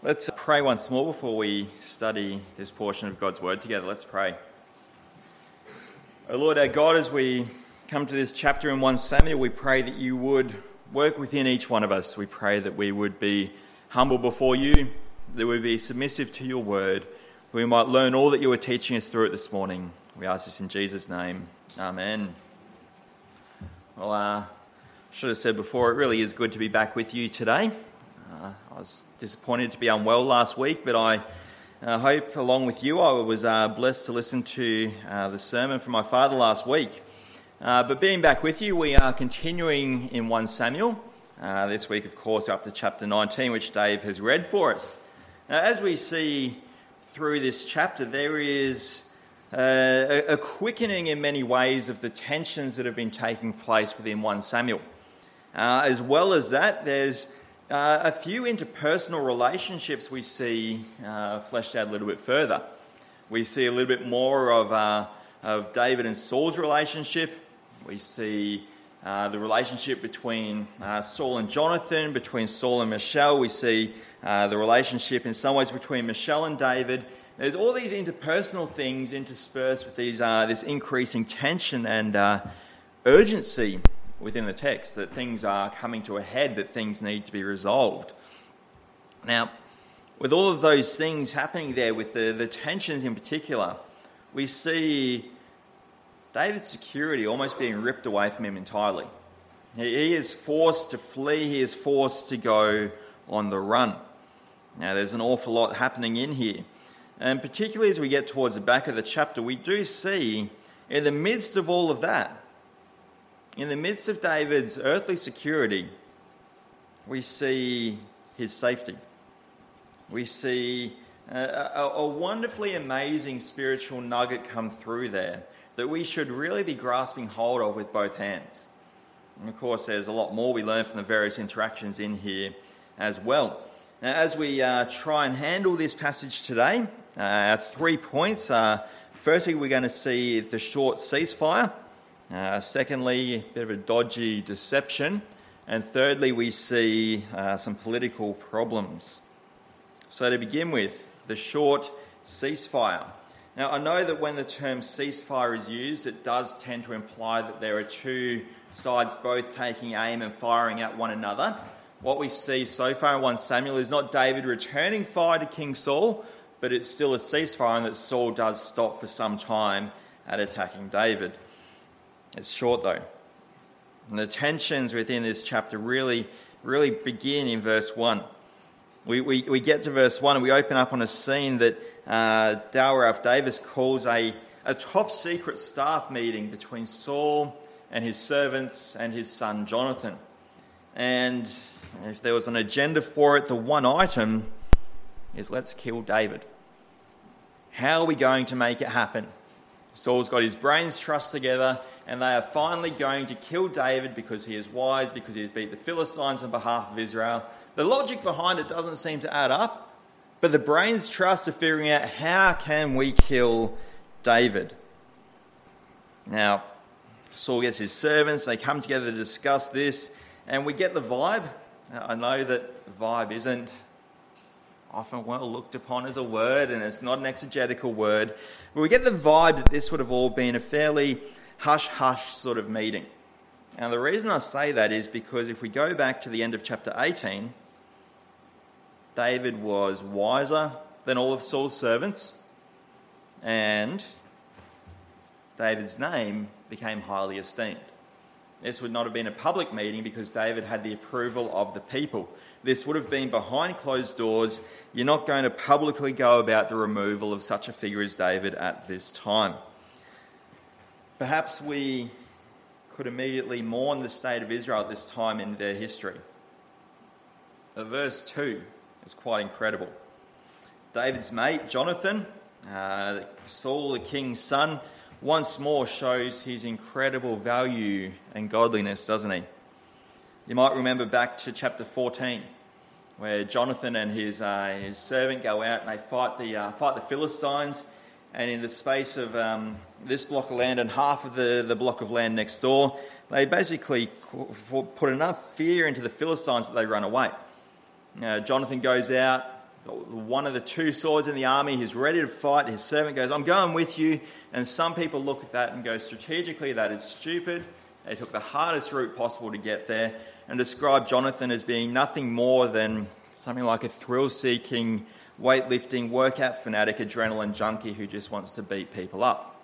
Let's pray once more before we study this portion of God's Word together. Let's pray. O Lord our God, as we come to this chapter in 1 Samuel, we pray that you would work within each one of us. We pray that we would be humble before you, that we would be submissive to your Word, that we might learn all that you are teaching us through it this morning. We ask this in Jesus' name. Amen. Well, I should have said before, it really is good to be back with you today. I was disappointed to be unwell last week, but I hope, along with you, I was blessed to listen to the sermon from my father last week. But being back with you, we are continuing in 1 Samuel. This week, of course, up to chapter 19, which Dave has read for us. Now, as we see through this chapter, there is a quickening in many ways of the tensions that have been taking place within 1 Samuel. As well as that, there's a few interpersonal relationships we see fleshed out a little bit further. We see a little bit more of David and Saul's relationship. We see the relationship between Saul and Jonathan, between Saul and Michal. We see the relationship in some ways between Michal and David. There's all these interpersonal things interspersed with this increasing tension and urgency within the text, that things are coming to a head, that things need to be resolved. Now, with all of those things happening there, with the tensions in particular, we see David's security almost being ripped away from him entirely. He is forced to flee, he is forced to go on the run. Now, there's an awful lot happening in here. And particularly as we get towards the back of the chapter, we do see, in the midst of all of that, in the midst of David's earthly security, we see his safety. We see a wonderfully amazing spiritual nugget come through there that we should really be grasping hold of with both hands. And of course, there's a lot more we learn from the various interactions in here as well. Now, as we try and handle this passage today, 3 points. Firstly, we're going to see the short ceasefire. Secondly, a bit of a dodgy deception. And thirdly, we see some political problems. So to begin with, the short ceasefire. Now, I know that when the term ceasefire is used, it does tend to imply that there are two sides both taking aim and firing at one another. What we see so far in 1 Samuel is not David returning fire to King Saul, but it's still a ceasefire, and that Saul does stop for some time at attacking David. It's short though. And the tensions within this chapter really begin in verse 1. We get to verse 1 and we open up on a scene that Dale Ralph Davis calls a top secret staff meeting between Saul and his servants and his son Jonathan. And if there was an agenda for it, the one item is, let's kill David. How are we going to make it happen? Saul's got his brains trussed together, and they are finally going to kill David because he is wise, because he has beat the Philistines on behalf of Israel. The logic behind it doesn't seem to add up, but the brains trust are figuring out, how can we kill David? Now, Saul gets his servants, they come together to discuss this, and we get the vibe. I know that vibe isn't often well looked upon as a word, and it's not an exegetical word, but we get the vibe that this would have all been a fairly hush-hush sort of meeting. Now, the reason I say that is because if we go back to the end of chapter 18, David was wiser than all of Saul's servants, and David's name became highly esteemed. This would not have been a public meeting because David had the approval of the people. This would have been behind closed doors. You're not going to publicly go about the removal of such a figure as David at this time. Perhaps we could immediately mourn the state of Israel at this time in their history. But verse 2 is quite incredible. David's mate, Jonathan, Saul the king's son, once more shows his incredible value and godliness, doesn't he? You might remember back to chapter 14, where Jonathan and his servant go out and they fight the Philistines, and in the space of this block of land and half of the block of land next door, they basically put enough fear into the Philistines that they run away. Jonathan goes out, one of the two swords in the army. He's ready to fight. His servant goes, I'm going with you. And some people look at that and go, strategically, that is stupid. They took the hardest route possible to get there and describe Jonathan as being nothing more than something like a thrill-seeking, weightlifting, workout fanatic, adrenaline junkie who just wants to beat people up.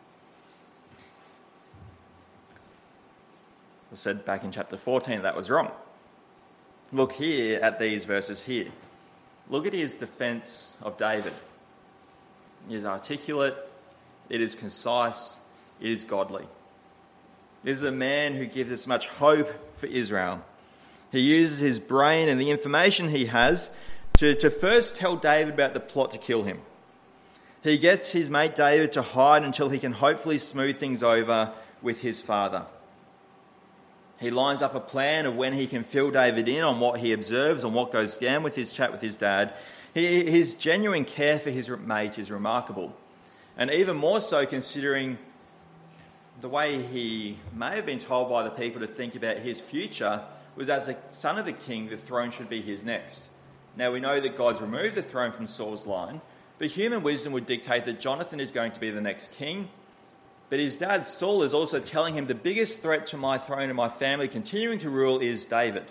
I said back in chapter 14 that was wrong. Look here at these verses here. Look at his defence of David. It is articulate, it is concise, it is godly. This is a man who gives us much hope for Israel. He uses his brain and the information he has to first tell David about the plot to kill him. He gets his mate David to hide until he can hopefully smooth things over with his father. He lines up a plan of when he can fill David in on what he observes, on what goes down with his chat with his dad. His genuine care for his mate is remarkable. And even more so considering the way he may have been told by the people to think about his future was as a son of the king, the throne should be his next. Now we know that God's removed the throne from Saul's line, but human wisdom would dictate that Jonathan is going to be the next king. But his dad Saul is also telling him the biggest threat to my throne and my family continuing to rule is David.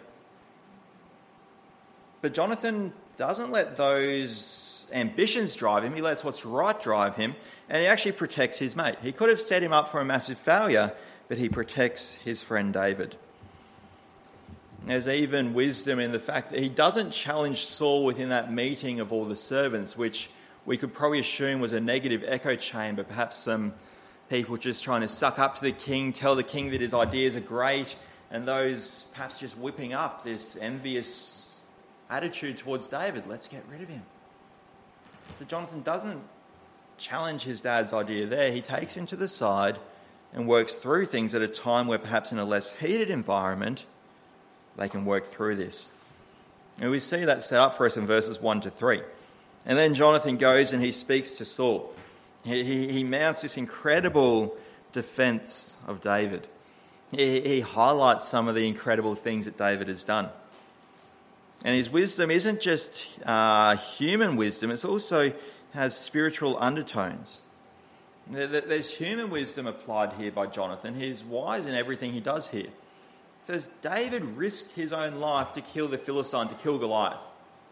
But Jonathan doesn't let those ambitions drive him. He lets what's right drive him, and he actually protects his mate. He could have set him up for a massive failure, but he protects his friend David. There's even wisdom in the fact that he doesn't challenge Saul within that meeting of all the servants, which we could probably assume was a negative echo chamber, perhaps some people just trying to suck up to the king, tell the king that his ideas are great, and those perhaps just whipping up this envious attitude towards David. Let's get rid of him. So Jonathan doesn't challenge his dad's idea there. He takes him to the side and works through things at a time where perhaps in a less heated environment, they can work through this. And we see that set up for us in verses 1 to 3. And then Jonathan goes and he speaks to Saul. He mounts this incredible defence of David. He highlights some of the incredible things that David has done. And his wisdom isn't just human wisdom, it also has spiritual undertones. There's human wisdom applied here by Jonathan. He's wise in everything he does here. It says David risked his own life to kill the Philistine, to kill Goliath.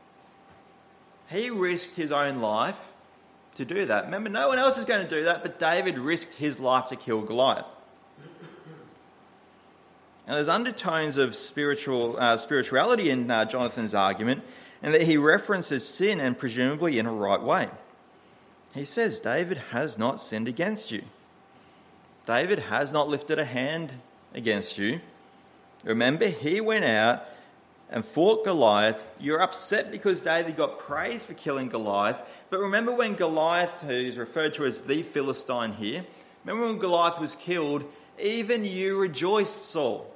He risked his own life to do that. Remember, no one else is going to do that, but David risked his life to kill Goliath. Now, there's undertones of spirituality in Jonathan's argument, and that he references sin, and presumably in a right way. He says, David has not sinned against you. David has not lifted a hand against you. Remember, he went out and fought Goliath. You're upset because David got praise for killing Goliath. But remember when Goliath, who is referred to as the Philistine here, remember when Goliath was killed, even you rejoiced, Saul.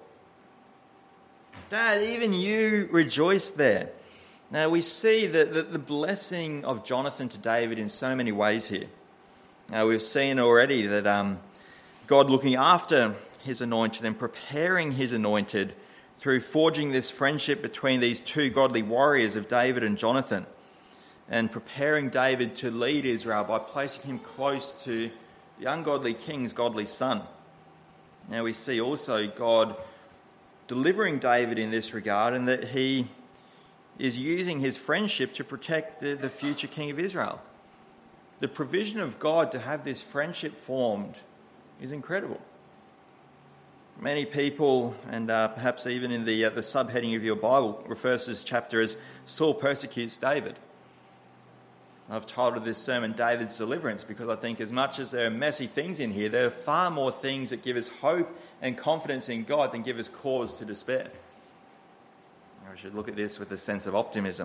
Dad, even you rejoiced there. Now we see that the blessing of Jonathan to David in so many ways here. Now we've seen already that God looking after his anointed and preparing his anointed through forging this friendship between these two godly warriors of David and Jonathan, and preparing David to lead Israel by placing him close to the ungodly king's godly son. Now we see also God delivering David in this regard, and that he is using his friendship to protect the future king of Israel. The provision of God to have this friendship formed is incredible. Many people, and perhaps even in the subheading of your Bible, refers to this chapter as Saul persecutes David. I've titled this sermon David's Deliverance because I think as much as there are messy things in here, there are far more things that give us hope and confidence in God than give us cause to despair. We should look at this with a sense of optimism.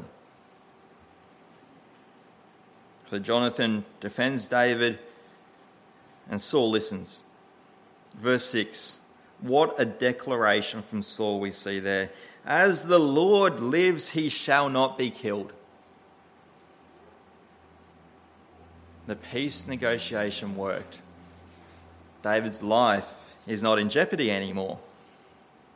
So Jonathan defends David and Saul listens. Verse 6. What a declaration from Saul we see there. As the Lord lives, he shall not be killed. The peace negotiation worked. David's life is not in jeopardy anymore.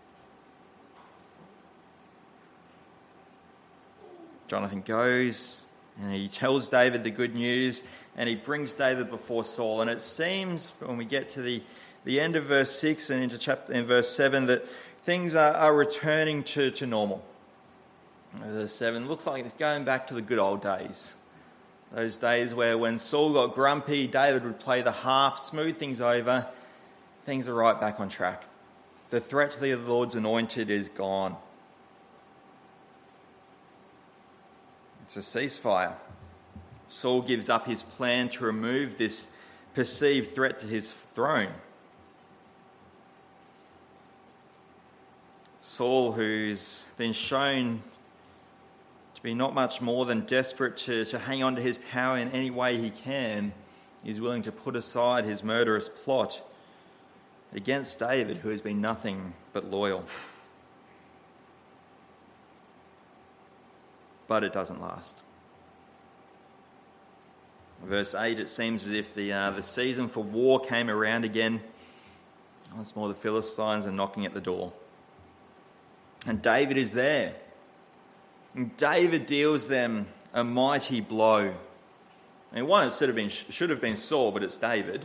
Jonathan goes And he tells David the good news, and he brings David before Saul. And it seems, when we get to the end of verse 6 and in verse 7, that things are returning to normal. Verse 7 looks like it's going back to the good old days. Those days where when Saul got grumpy, David would play the harp, smooth things over. Things are right back on track. The threat to the Lord's anointed is gone. It's a ceasefire. Saul gives up his plan to remove this perceived threat to his throne. Saul, who's been shown to be not much more than desperate to hang on to his power in any way he can, is willing to put aside his murderous plot against David, who has been nothing but loyal. But it doesn't last. Verse 8, it seems as if the season for war came around again. Once more the Philistines are knocking at the door. And David is there. And David deals them a mighty blow. And one, it should have been Saul, but it's David.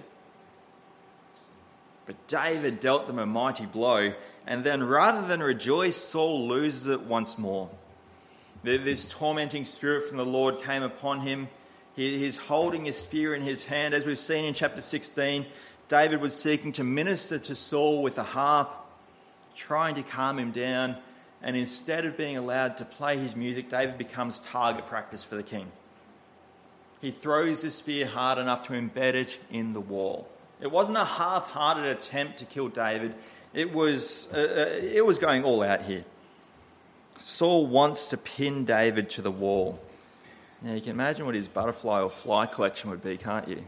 But David dealt them a mighty blow. And then rather than rejoice, Saul loses it once more. This tormenting spirit from the Lord came upon him. He's holding a spear in his hand. As we've seen in chapter 16, David was seeking to minister to Saul with a harp, trying to calm him down. And instead of being allowed to play his music, David becomes target practice for the king. He throws the spear hard enough to embed it in the wall. It wasn't a half-hearted attempt to kill David. It was going all out here. Saul wants to pin David to the wall. Now you can imagine what his butterfly or fly collection would be, can't you?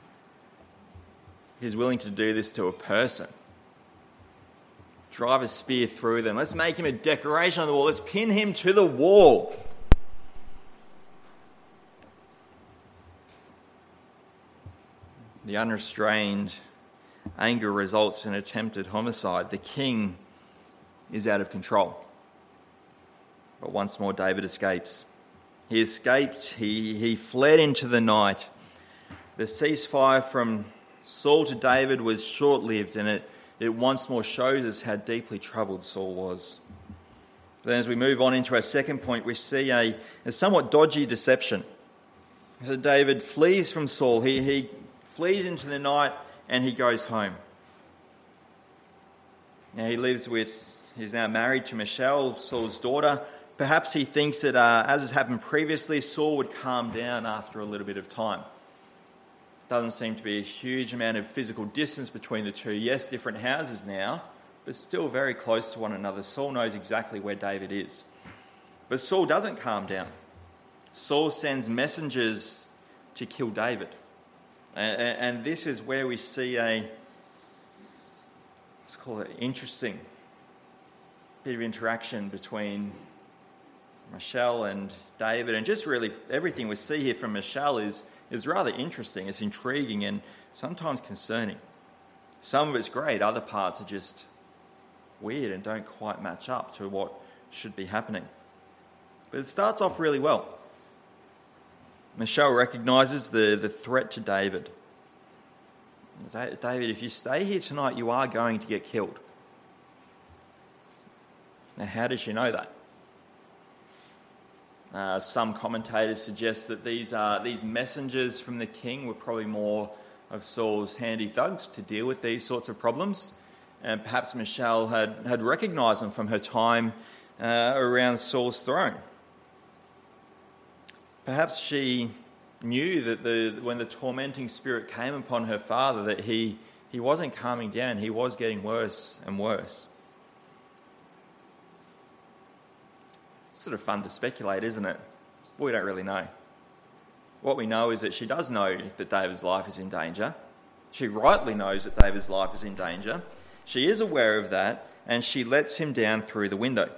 He's willing to do this to a person. Drive a spear through them. Let's make him a decoration on the wall. Let's pin him to the wall. The unrestrained anger results in attempted homicide. The king is out of control. But once more, David escapes. He escaped. He fled into the night. The ceasefire from Saul to David was short-lived, and it once more shows us how deeply troubled Saul was. Then as we move on into our second point, we see a somewhat dodgy deception. So David flees from Saul. He flees into the night and he goes home. Now he's now married to Michal, Saul's daughter. Perhaps he thinks that, as has happened previously, Saul would calm down after a little bit of time. Doesn't seem to be a huge amount of physical distance between the two. Yes, different houses now, but still very close to one another. Saul knows exactly where David is. But Saul doesn't calm down. Saul sends messengers to kill David. And this is where we see let's call it interesting bit of interaction between Michal and David, and just really everything we see here from Michal is rather interesting. It's intriguing and sometimes concerning. Some of it's great, other parts are just weird and don't quite match up to what should be happening. But it starts off really well. Michal recognises the threat to David. David, if you stay here tonight, you are going to get killed. Now, how does she know that? Some commentators suggest that these messengers from the king were probably more of Saul's handy thugs to deal with these sorts of problems. And perhaps Michal had recognised them from her time around Saul's throne. Perhaps she knew that when the tormenting spirit came upon her father, that he wasn't calming down, he was getting worse and worse. It's sort of fun to speculate, isn't it? We don't really know. What we know is that she does know that David's life is in danger. She rightly knows that David's life is in danger. She is aware of that, and she lets him down through the window.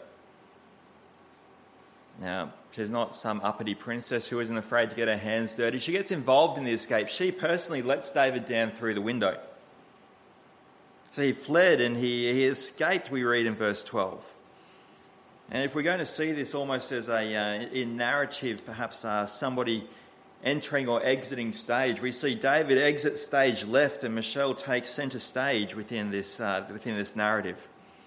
Now, she's not some uppity princess who isn't afraid to get her hands dirty. She gets involved in the escape. She personally lets David down through the window. So he fled and he escaped, we read in verse 12. And if we're going to see this almost as in narrative, perhaps somebody entering or exiting stage, we see David exit stage left and Michal takes centre stage within this narrative.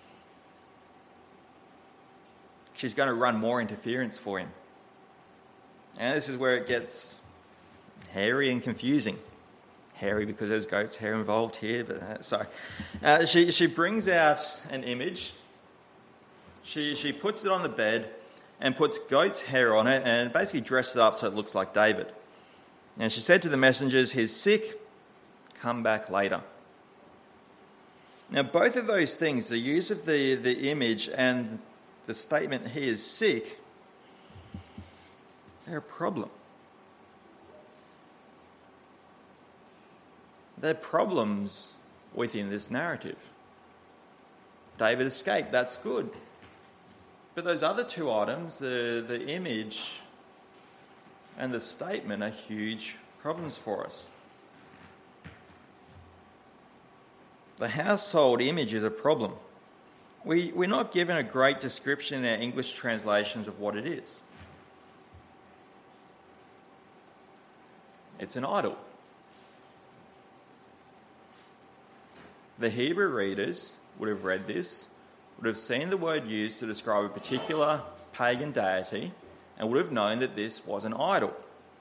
She's going to run more interference for him. And this is where it gets hairy and confusing. Hairy because there's goat's hair involved here, but she brings out an image. She puts it on the bed and puts goat's hair on it and basically dresses it up so it looks like David. And she said to the messengers, "He's sick, come back later." Now both of those things, the use of the image and the statement "he is sick," they're a problem. They're problems within this narrative. David escaped, that's good. But those other two items, the image and the statement, are huge problems for us. The household image is a problem. We're not given a great description in our English translations of what it is. It's an idol. The Hebrew readers would have read this, would have seen the word used to describe a particular pagan deity, and would have known that this was an idol.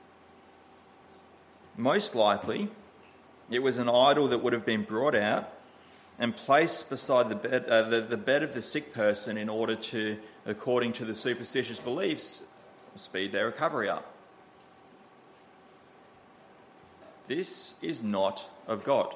Most likely, it was an idol that would have been brought out and placed beside the bed of the sick person in order to, according to the superstitious beliefs, speed their recovery up. This is not of God.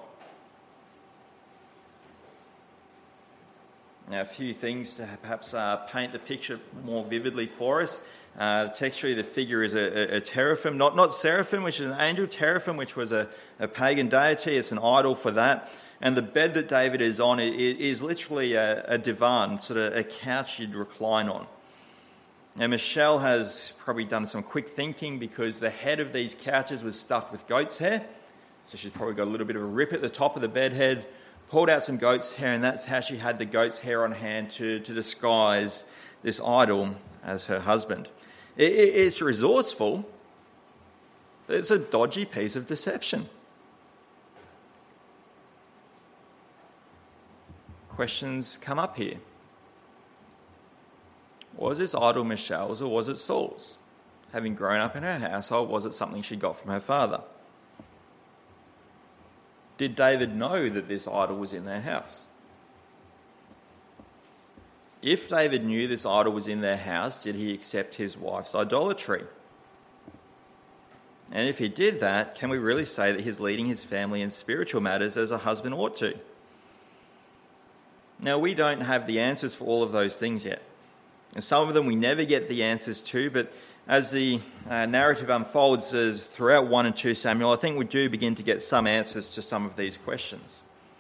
Now, a few things to perhaps paint the picture more vividly for us. Textually, the figure is a teraphim, not seraphim, which is an angel, teraphim, which was a pagan deity. It's an idol for that. And the bed that David is on is literally a divan, sort of a couch you'd recline on. Now, Michal has probably done some quick thinking because the head of these couches was stuffed with goat's hair. So she's probably got a little bit of a rip at the top of the bed head, pulled out some goat's hair, and that's how she had the goat's hair on hand to disguise this idol as her husband. It's resourceful. It's a dodgy piece of deception. Questions come up here. Was this idol Michal's or was it Saul's? Having grown up in her household, was it something she got from her father? Did David know that this idol was in their house? If David knew this idol was in their house, did he accept his wife's idolatry? And if he did that, can we really say that he's leading his family in spiritual matters as a husband ought to? Now, we don't have the answers for all of those things yet. And some of them we never get the answers to, but as the narrative unfolds as throughout 1 and 2 Samuel, I think we do begin to get some answers to some of these questions.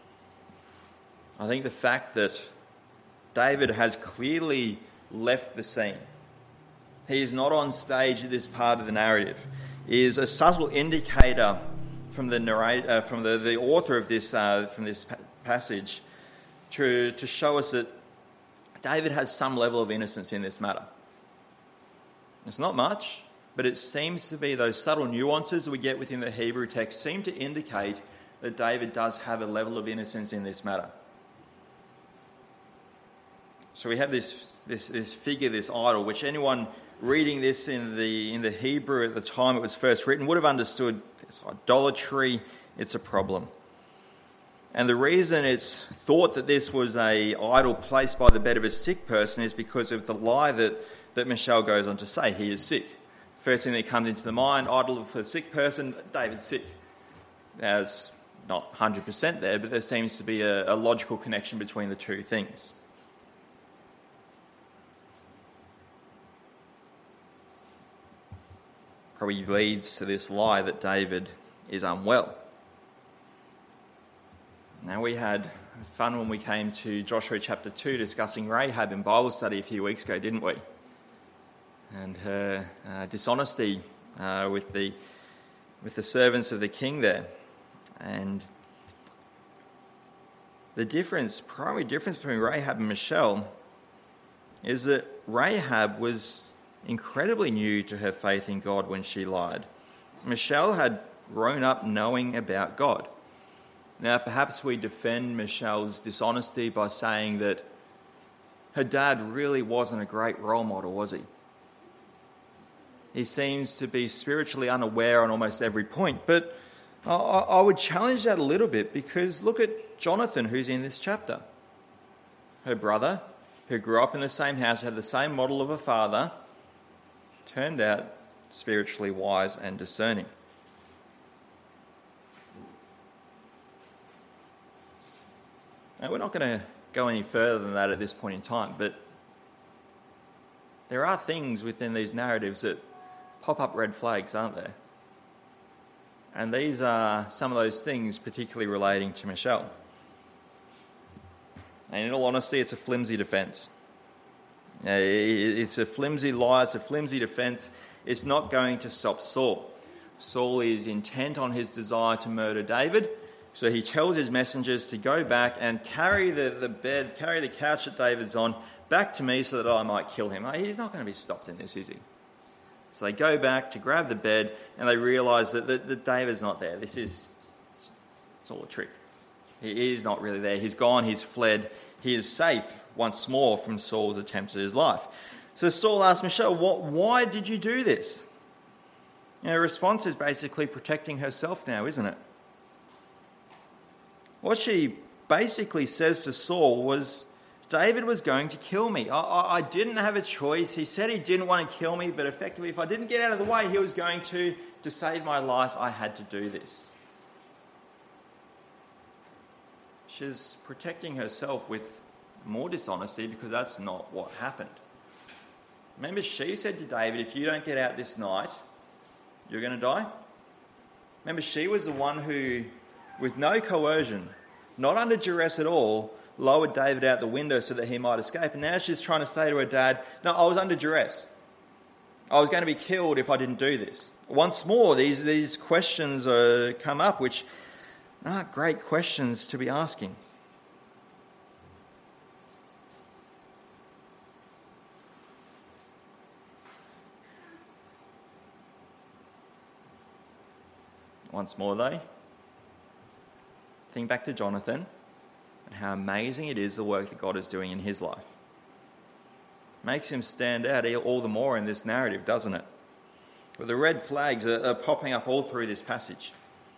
I think the fact that David has clearly left the scene, he is not on stage at this part of the narrative, is a subtle indicator from the the author of this from this passage to show us that David has some level of innocence in this matter. It's not much, but it seems to be those subtle nuances that we get within the Hebrew text seem to indicate that David does have a level of innocence in this matter. So we have this figure, this idol, which anyone reading this in the Hebrew at the time it was first written would have understood it's idolatry, it's a problem. And the reason it's thought that this was an idol placed by the bed of a sick person is because of the lie that Michal goes on to say, he is sick. First thing that comes into the mind, idol for the sick person, David's sick. There's not 100% there, but there seems to be a logical connection between the two things. Probably leads to this lie that David is unwell. Now, we had fun when we came to Joshua chapter 2 discussing Rahab in Bible study a few weeks ago, didn't we? And her dishonesty with the servants of the king there. And the primary difference between Rahab and Michal is that Rahab was incredibly new to her faith in God when she lied. Michal had grown up knowing about God. Now, perhaps we defend Michal's dishonesty by saying that her dad really wasn't a great role model, was he? He seems to be spiritually unaware on almost every point. But I would challenge that a little bit, because look at Jonathan, who's in this chapter. Her brother, who grew up in the same house, had the same model of a father, turned out spiritually wise and discerning. Now, we're not going to go any further than that at this point in time, but there are things within these narratives that pop up red flags, aren't there? And these are some of those things, particularly relating to Michal. And in all honesty, it's a flimsy defence. It's a flimsy lie, it's a flimsy defence. It's not going to stop Saul. Saul is intent on his desire to murder David, so he tells his messengers to go back and carry the bed, carry the couch that David's on, back to me so that I might kill him. He's not going to be stopped in this, is he? So they go back to grab the bed, and they realise that David's not there. It's all a trick. He is not really there. He's gone, he's fled. He is safe once more from Saul's attempts at his life. So Saul asks Michal, why did you do this? And her response is basically protecting herself now, isn't it? What she basically says to Saul was, David was going to kill me. I didn't have a choice. He said he didn't want to kill me, but effectively, if I didn't get out of the way, he was going to save my life. I had to do this. She's protecting herself with more dishonesty, because that's not what happened. Remember, she said to David, if you don't get out this night, you're going to die. Remember, she was the one who, with no coercion, not under duress at all, lowered David out the window so that he might escape. And now she's trying to say to her dad, no, I was under duress. I was going to be killed if I didn't do this. Once more, these questions come up, which aren't great questions to be asking. Once more, though, think back to Jonathan and how amazing it is the work that God is doing in his life. Makes him stand out all the more in this narrative, doesn't it? Well, the red flags are popping up all through this passage.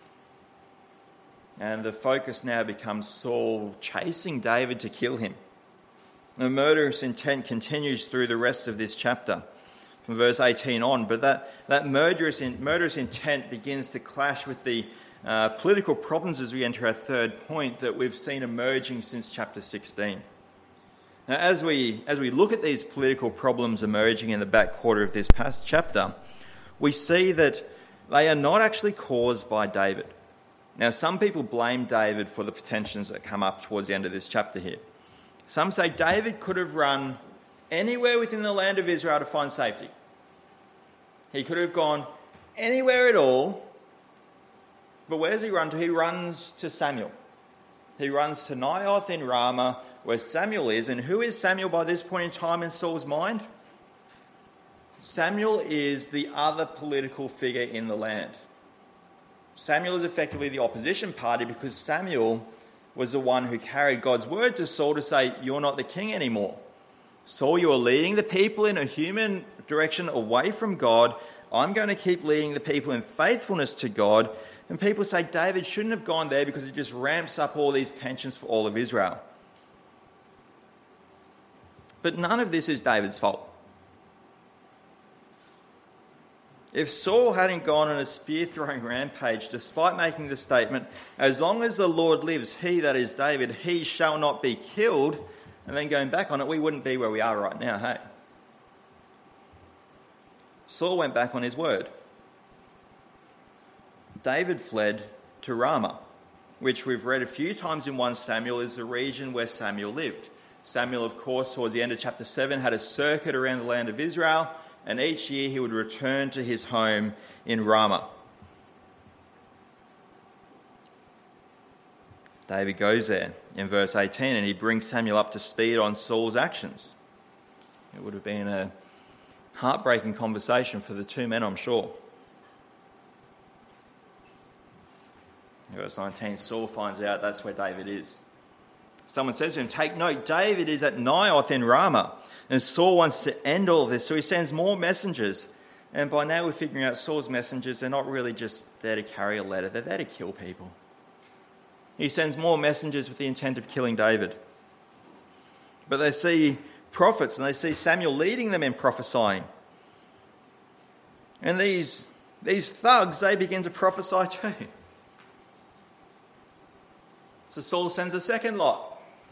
And the focus now becomes Saul chasing David to kill him. The murderous intent continues through the rest of this chapter, from verse 18 on, but that murderous intent begins to clash with the political problems as we enter our third point that we've seen emerging since chapter 16. Now, as we look at these political problems emerging in the back quarter of this past chapter, we see that they are not actually caused by David. Now, some people blame David for the pretensions that come up towards the end of this chapter here. Some say David could have run anywhere within the land of Israel to find safety. He could have gone anywhere at all, but where does he run to? He runs to Samuel. He runs to Naioth in Ramah, where Samuel is. And who is Samuel by this point in time in Saul's mind? Samuel is the other political figure in the land. Samuel is effectively the opposition party, because Samuel was the one who carried God's word to Saul to say, you're not the king anymore. Saul, you are leading the people in a human direction away from God. I'm going to keep leading the people in faithfulness to God. And people say David shouldn't have gone there because it just ramps up all these tensions for all of Israel. But none of this is David's fault. If Saul hadn't gone on a spear-throwing rampage, despite making the statement, as long as the Lord lives, he, that is David, he shall not be killed, and then going back on it, we wouldn't be where we are right now, hey? Saul went back on his word. David fled to Ramah, which we've read a few times in 1 Samuel is the region where Samuel lived. Samuel, of course, towards the end of chapter 7, had a circuit around the land of Israel, and each year he would return to his home in Ramah. David goes there in verse 18, and he brings Samuel up to speed on Saul's actions. It would have been a heartbreaking conversation for the two men, I'm sure. Verse 19, Saul finds out that's where David is. Someone says to him, "Take note, David is at Naioth in Ramah." And Saul wants to end all of this, so he sends more messengers. And by now we're figuring out Saul's messengers, they're not really just there to carry a letter, they're there to kill people. He sends more messengers with the intent of killing David. But they see prophets and they see Samuel leading them in prophesying. And these thugs, they begin to prophesy too. So Saul sends a second lot.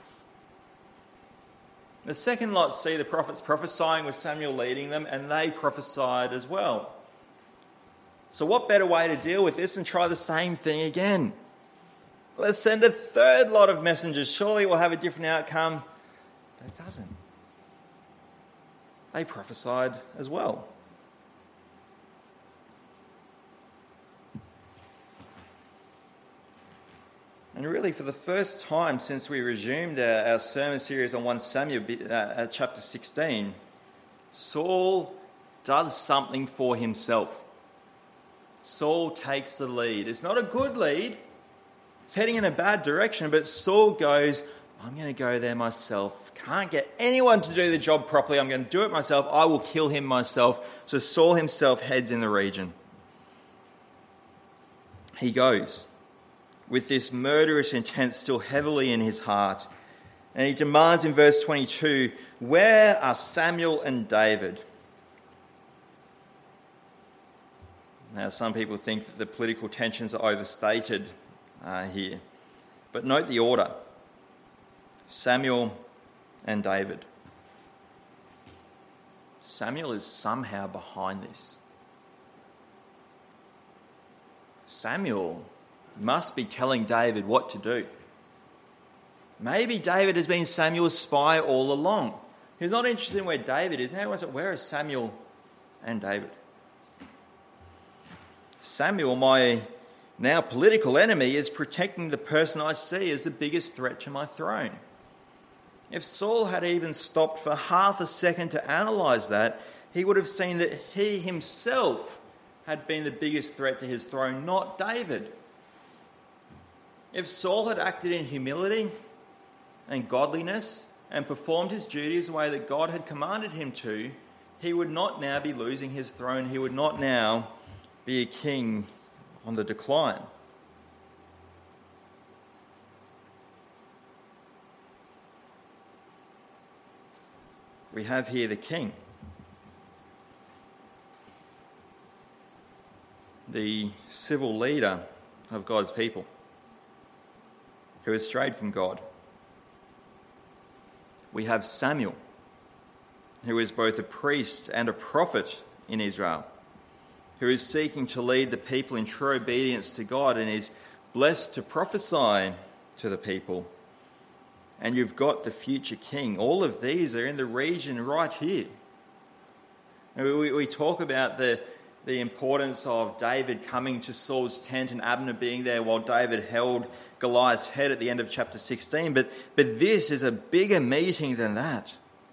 The second lot see the prophets prophesying with Samuel leading them, and they prophesied as well. So what better way to deal with this than try the same thing again? Let's send a third lot of messengers. Surely we'll have a different outcome. But it doesn't. They prophesied as well. And really, for the first time since we resumed our sermon series on 1 Samuel, chapter 16, Saul does something for himself. Saul takes the lead. It's not a good lead. It's heading in a bad direction, but Saul goes, "I'm going to go there myself. Can't get anyone to do the job properly. I'm going to do it myself. I will kill him myself." So Saul himself heads in the region. He goes with this murderous intent still heavily in his heart. And he demands in verse 22, "Where are Samuel and David?" Now, some people think that the political tensions are overstated here. But note the order: Samuel and David. Samuel is somehow behind this. Samuel must be telling David what to do. Maybe David has been Samuel's spy all along. He's not interested in where David is. Now, where are Samuel and David? Samuel, my now political enemy, is protecting the person I see as the biggest threat to my throne. If Saul had even stopped for half a second to analyse that, he would have seen that he himself had been the biggest threat to his throne, not David. If Saul had acted in humility and godliness and performed his duties the way that God had commanded him to, he would not now be losing his throne. He would not now be a king on the decline. We have here the king, the civil leader of God's people, who has strayed from God. We have Samuel, who is both a priest and a prophet in Israel, who is seeking to lead the people in true obedience to God and is blessed to prophesy to the people. And you've got the future king. All of these are in the region right here. We talk about the importance of David coming to Saul's tent and Abner being there while David held Goliath's head at the end of chapter 16. But this is a bigger meeting than that.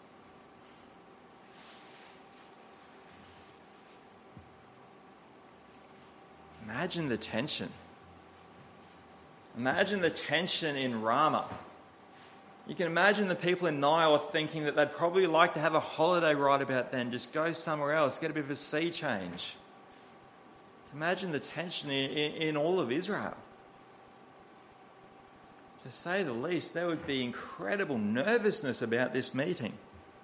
Imagine the tension. Imagine the tension in Ramah. You can imagine the people in Naioth thinking that they'd probably like to have a holiday right about then, just go somewhere else, get a bit of a sea change. Imagine the tension in all of Israel. To say the least, there would be incredible nervousness about this meeting.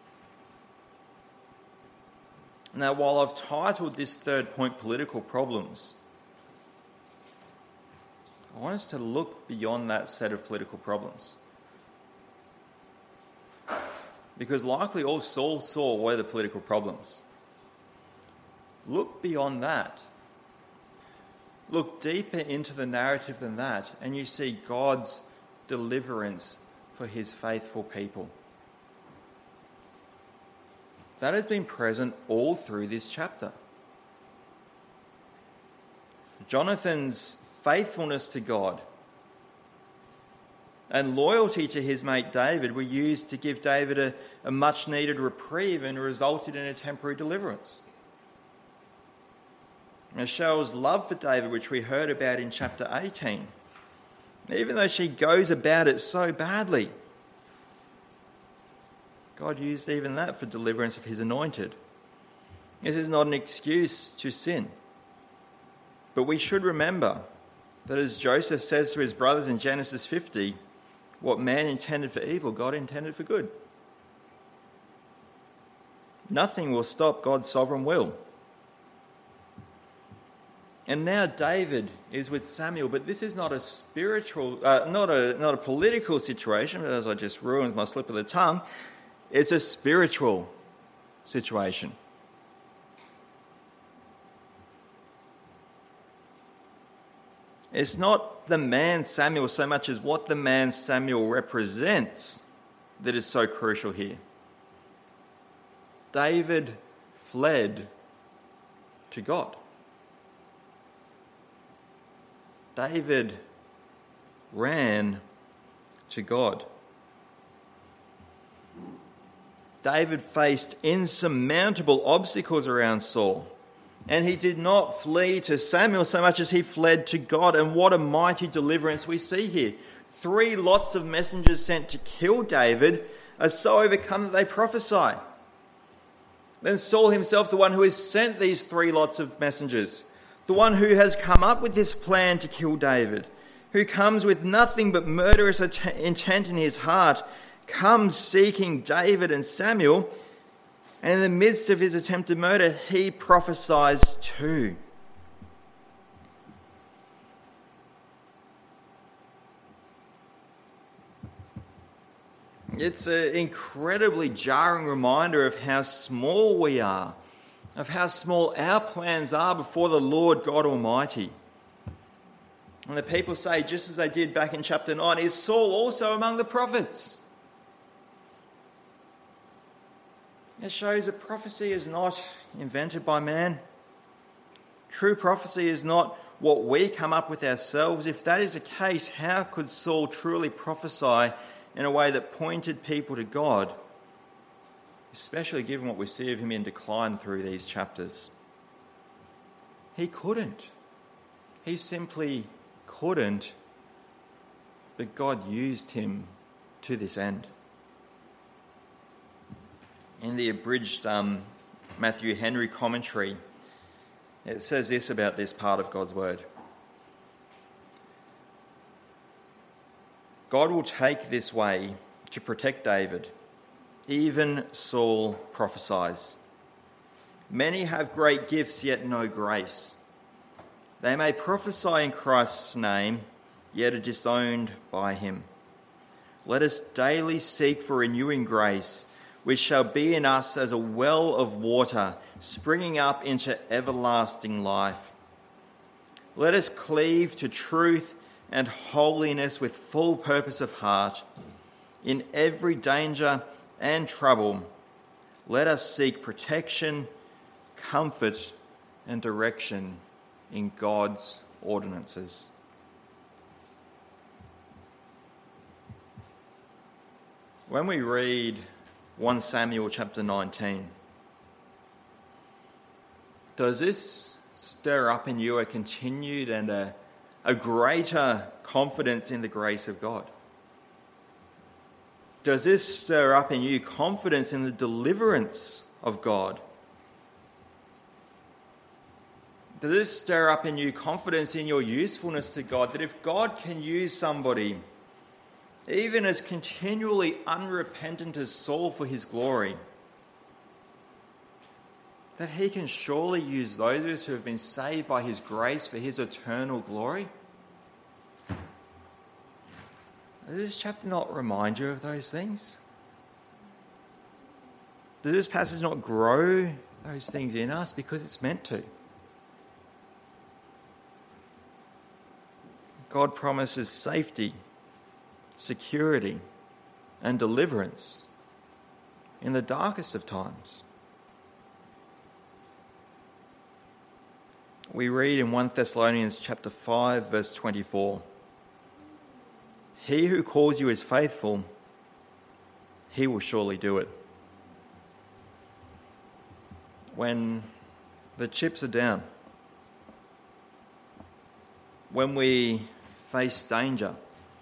Now, while I've titled this third point Political Problems, I want us to look beyond that set of political problems. Because likely all Saul saw were the political problems. Look beyond that. Look deeper into the narrative than that, and you see God's deliverance for his faithful people. That has been present all through this chapter. Jonathan's faithfulness to God and loyalty to his mate David were used to give David a much-needed reprieve and resulted in a temporary deliverance. Michelle's love for David, which we heard about in chapter 18, even though she goes about it so badly, God used even that for deliverance of his anointed. This is not an excuse to sin. But we should remember that as Joseph says to his brothers in Genesis 50, what man intended for evil, God intended for good. Nothing will stop God's sovereign will. And now David is with Samuel, but this is not a spiritual, not a political situation, as I just ruined my slip of the tongue. It's a spiritual situation. It's not the man Samuel so much as what the man Samuel represents that is so crucial here. David fled to God. David ran to God. David faced insurmountable obstacles around Saul, and he did not flee to Samuel so much as he fled to God. And what a mighty deliverance we see here. 3 lots of messengers sent to kill David are so overcome that they prophesy. Then Saul himself, the one who has sent these 3 lots of messengers, the one who has come up with this plan to kill David, who comes with nothing but murderous intent in his heart, comes seeking David and Samuel, and in the midst of his attempted murder, he prophesies too. It's an incredibly jarring reminder of how small we are, of how small our plans are before the Lord God Almighty. And the people say, just as they did back in chapter 9, is Saul also among the prophets? It shows that prophecy is not invented by man. True prophecy is not what we come up with ourselves. If that is the case, how could Saul truly prophesy in a way that pointed people to God, especially given what we see of him in decline through these chapters? He couldn't. He simply couldn't, but God used him to this end. In the abridged Matthew Henry commentary, it says this about this part of God's word. God will take this way to protect David. Even Saul prophesies. Many have great gifts, yet no grace. They may prophesy in Christ's name, yet are disowned by him. Let us daily seek for renewing grace, which shall be in us as a well of water, springing up into everlasting life. Let us cleave to truth and holiness with full purpose of heart. In every danger and trouble, let us seek protection, comfort, and direction in God's ordinances. When we read 1 Samuel chapter 19, does this stir up in you a continued and a greater confidence in the grace of God? Does this stir up in you confidence in the deliverance of God? Does this stir up in you confidence in your usefulness to God, that if God can use somebody, even as continually unrepentant as Saul, for his glory, that he can surely use those of us who have been saved by his grace for his eternal glory? Does this chapter not remind you of those things? Does this passage not grow those things in us? Because it's meant to. God promises safety, security, and deliverance in the darkest of times. We read in 1 Thessalonians chapter 5, verse 24, He who calls you is faithful. He will surely do it. When the chips are down, when we face danger,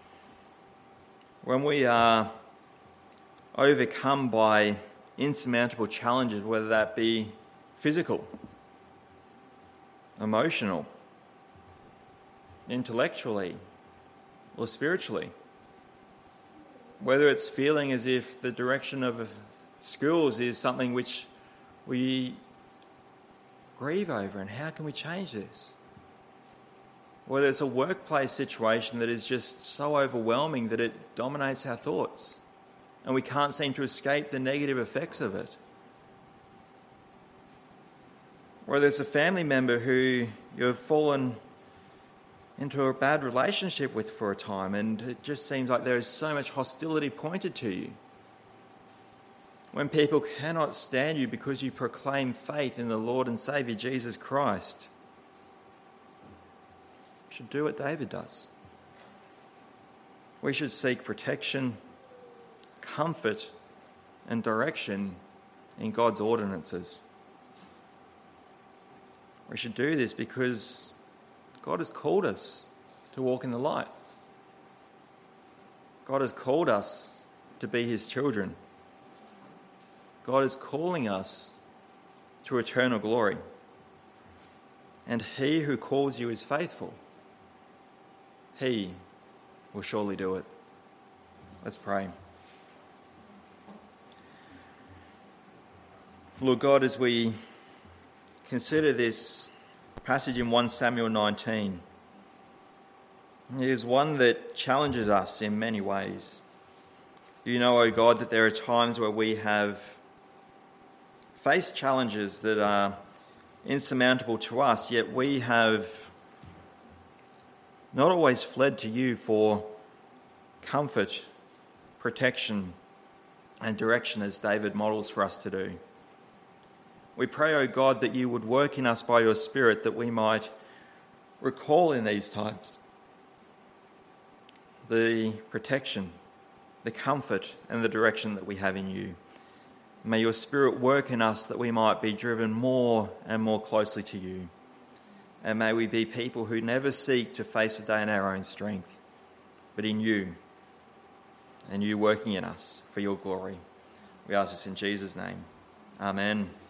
when we are overcome by insurmountable challenges, whether that be physical, emotional, intellectually, or spiritually, whether it's feeling as if the direction of schools is something which we grieve over and how can we change this? Whether it's a workplace situation that is just so overwhelming that it dominates our thoughts and we can't seem to escape the negative effects of it. Whether it's a family member who you have fallen into a bad relationship with for a time and it just seems like there is so much hostility pointed to you. When people cannot stand you because you proclaim faith in the Lord and Saviour Jesus Christ, we should do what David does. We should seek protection, comfort, and direction in God's ordinances. We should do this because God has called us to walk in the light. God has called us to be his children. God is calling us to eternal glory. And he who calls you is faithful. He will surely do it. Let's pray. Lord God, as we consider this passage in 1 Samuel 19, it is one that challenges us in many ways. You know, O God, that there are times where we have faced challenges that are insurmountable to us, yet we have not always fled to you for comfort, protection, and direction as David models for us to do. We pray, O God, that you would work in us by your Spirit that we might recall in these times the protection, the comfort, and the direction that we have in you. May your Spirit work in us that we might be driven more and more closely to you. And may we be people who never seek to face a day in our own strength, but in you, and you working in us for your glory. We ask this in Jesus' name. Amen.